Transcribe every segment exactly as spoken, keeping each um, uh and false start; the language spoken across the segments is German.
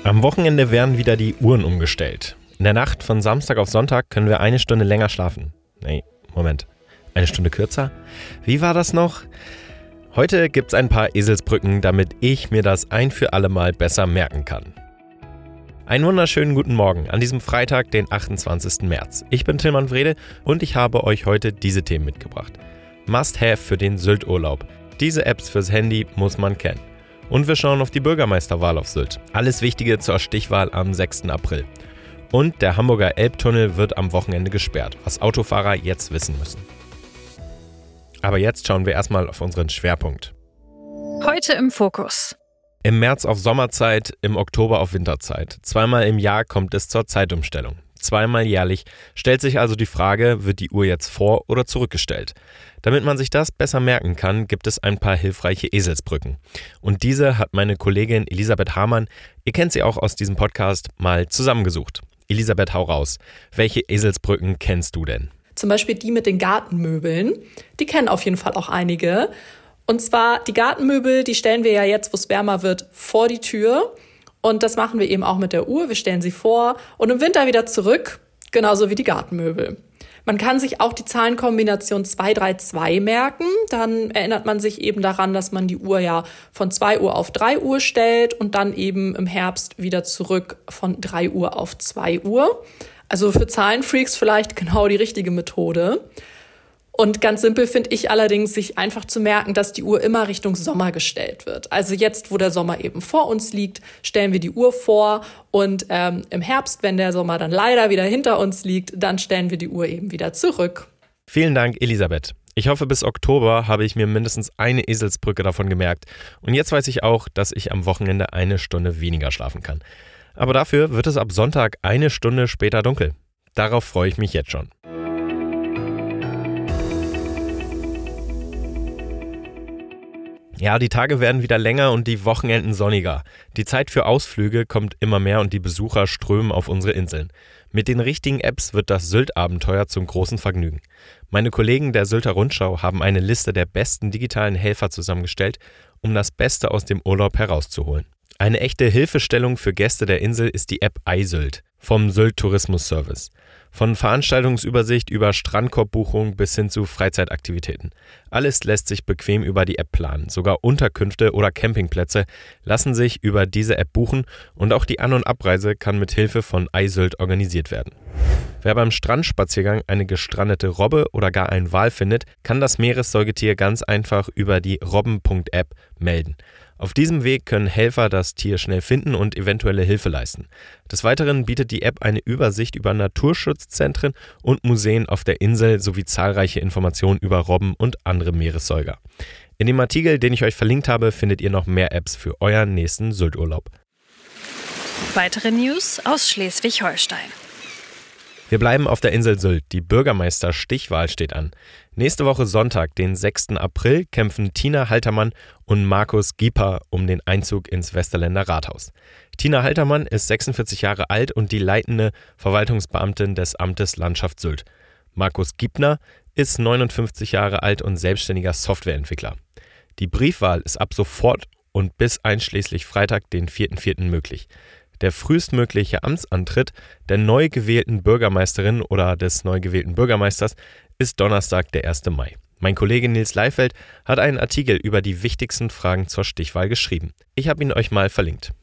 Am Wochenende werden wieder die Uhren umgestellt. In der Nacht von Samstag auf Sonntag können wir eine Stunde länger schlafen. Nee, Moment. Eine Stunde kürzer? Wie war das noch? Heute gibt's ein paar Eselsbrücken, damit ich mir das ein für alle Mal besser merken kann. Einen wunderschönen guten Morgen an diesem Freitag, den achtundzwanzigsten März. Ich bin Tilman Wrede und ich habe euch heute diese Themen mitgebracht. Must-have für den Sylt-Urlaub. Diese Apps fürs Handy muss man kennen. Und wir schauen auf die Bürgermeisterwahl auf Sylt. Alles Wichtige zur Stichwahl am sechsten April. Und der Hamburger Elbtunnel wird am Wochenende gesperrt, was Autofahrer jetzt wissen müssen. Aber jetzt schauen wir erstmal auf unseren Schwerpunkt. Heute im Fokus. Im März auf Sommerzeit, im Oktober auf Winterzeit. Zweimal im Jahr kommt es zur Zeitumstellung. Zweimal jährlich stellt sich also die Frage, wird die Uhr jetzt vor- oder zurückgestellt? Damit man sich das besser merken kann, gibt es ein paar hilfreiche Eselsbrücken. Und diese hat meine Kollegin Elisabeth Hamann, ihr kennt sie auch aus diesem Podcast, mal zusammengesucht. Elisabeth, hau raus. Welche Eselsbrücken kennst du denn? Zum Beispiel die mit den Gartenmöbeln. Die kennen auf jeden Fall auch einige. Und zwar die Gartenmöbel, die stellen wir ja jetzt, wo es wärmer wird, vor die Tür. Und das machen wir eben auch mit der Uhr. Wir stellen sie vor und im Winter wieder zurück, genauso wie die Gartenmöbel. Man kann sich auch die Zahlenkombination zwei drei zwei merken. Dann erinnert man sich eben daran, dass man die Uhr ja von zwei Uhr auf drei Uhr stellt und dann eben im Herbst wieder zurück von drei Uhr auf zwei Uhr. Also für Zahlenfreaks vielleicht genau die richtige Methode. Und ganz simpel finde ich allerdings, sich einfach zu merken, dass die Uhr immer Richtung Sommer gestellt wird. Also jetzt, wo der Sommer eben vor uns liegt, stellen wir die Uhr vor und ähm, im Herbst, wenn der Sommer dann leider wieder hinter uns liegt, dann stellen wir die Uhr eben wieder zurück. Vielen Dank, Elisabeth. Ich hoffe, bis Oktober habe ich mir mindestens eine Eselsbrücke davon gemerkt. Und jetzt weiß ich auch, dass ich am Wochenende eine Stunde weniger schlafen kann. Aber dafür wird es ab Sonntag eine Stunde später dunkel. Darauf freue ich mich jetzt schon. Ja, die Tage werden wieder länger und die Wochenenden sonniger. Die Zeit für Ausflüge kommt immer mehr und die Besucher strömen auf unsere Inseln. Mit den richtigen Apps wird das Sylt-Abenteuer zum großen Vergnügen. Meine Kollegen der Sylter Rundschau haben eine Liste der besten digitalen Helfer zusammengestellt, um das Beste aus dem Urlaub herauszuholen. Eine echte Hilfestellung für Gäste der Insel ist die App iSylt vom Sylt Tourismus Service. Von Veranstaltungsübersicht über Strandkorbbuchung bis hin zu Freizeitaktivitäten. Alles lässt sich bequem über die App planen. Sogar Unterkünfte oder Campingplätze lassen sich über diese App buchen und auch die An- und Abreise kann mit Hilfe von iSylt organisiert werden. Wer beim Strandspaziergang eine gestrandete Robbe oder gar einen Wal findet, kann das Meeressäugetier ganz einfach über die robben Punkt app melden. Auf diesem Weg können Helfer das Tier schnell finden und eventuelle Hilfe leisten. Des Weiteren bietet die App eine Übersicht über Naturschutzzentren und Museen auf der Insel sowie zahlreiche Informationen über Robben und andere Meeressäuger. In dem Artikel, den ich euch verlinkt habe, findet ihr noch mehr Apps für euren nächsten Sylturlaub. Weitere News aus Schleswig-Holstein. Wir bleiben auf der Insel Sylt. Die Bürgermeister-Stichwahl steht an. Nächste Woche Sonntag, den sechsten April, kämpfen Tina Haltermann und Markus Gieper um den Einzug ins Westerländer Rathaus. Tina Haltermann ist sechsundvierzig Jahre alt und die leitende Verwaltungsbeamtin des Amtes Landschaft Sylt. Markus Giebner ist neunundfünfzig Jahre alt und selbstständiger Softwareentwickler. Die Briefwahl ist ab sofort und bis einschließlich Freitag, den vierten vierten möglich. Der frühestmögliche Amtsantritt der neu gewählten Bürgermeisterin oder des neu gewählten Bürgermeisters ist Donnerstag, der erste Mai. Mein Kollege Nils Leifeld hat einen Artikel über die wichtigsten Fragen zur Stichwahl geschrieben. Ich habe ihn euch mal verlinkt.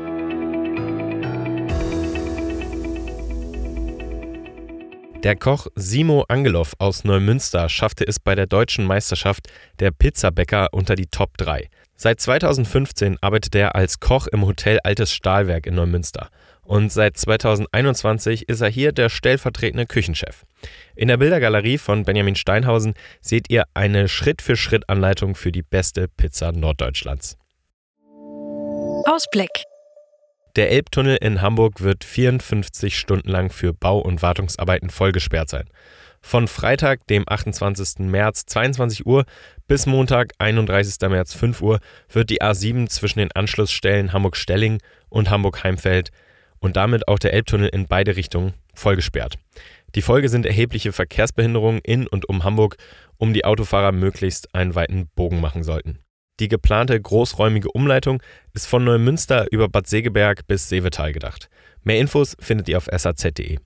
Der Koch Simo Angelov aus Neumünster schaffte es bei der deutschen Meisterschaft der Pizzabäcker unter die Top drei. Seit zweitausendfünfzehn arbeitet er als Koch im Hotel Altes Stahlwerk in Neumünster. Und seit zweitausendeinundzwanzig ist er hier der stellvertretende Küchenchef. In der Bildergalerie von Benjamin Steinhausen seht ihr eine Schritt-für-Schritt-Anleitung für die beste Pizza Norddeutschlands. Ausblick. Der Elbtunnel in Hamburg wird vierundfünfzig Stunden lang für Bau- und Wartungsarbeiten vollgesperrt sein. Von Freitag, dem achtundzwanzigsten März, zweiundzwanzig Uhr bis Montag, einunddreißigsten März, fünf Uhr, wird die A sieben zwischen den Anschlussstellen Hamburg-Stelling und Hamburg-Heimfeld und damit auch der Elbtunnel in beide Richtungen vollgesperrt. Die Folge sind erhebliche Verkehrsbehinderungen in und um Hamburg, um die Autofahrer möglichst einen weiten Bogen machen sollten. Die geplante großräumige Umleitung ist von Neumünster über Bad Segeberg bis Seevetal gedacht. Mehr Infos findet ihr auf s a z punkt d e.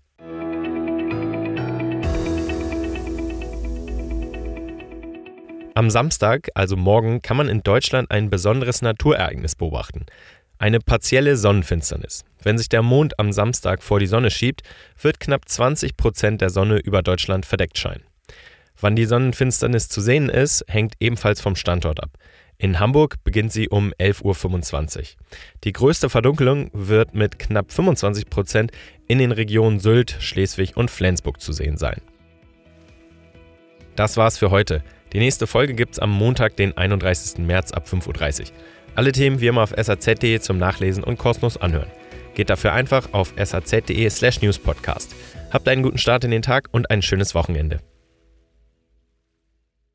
Am Samstag, also morgen, kann man in Deutschland ein besonderes Naturereignis beobachten. Eine partielle Sonnenfinsternis. Wenn sich der Mond am Samstag vor die Sonne schiebt, wird knapp zwanzig Prozent der Sonne über Deutschland verdeckt scheinen. Wann die Sonnenfinsternis zu sehen ist, hängt ebenfalls vom Standort ab. In Hamburg beginnt sie um elf Uhr fünfundzwanzig. Die größte Verdunkelung wird mit knapp fünfundzwanzig Prozent in den Regionen Sylt, Schleswig und Flensburg zu sehen sein. Das war's für heute. Die nächste Folge gibt's am Montag, den einunddreißigsten März ab fünf Uhr dreißig. Alle Themen wie immer auf s a z punkt d e zum Nachlesen und kostenlos anhören. Geht dafür einfach auf s a z punkt d e slash news podcast. Habt einen guten Start in den Tag und ein schönes Wochenende.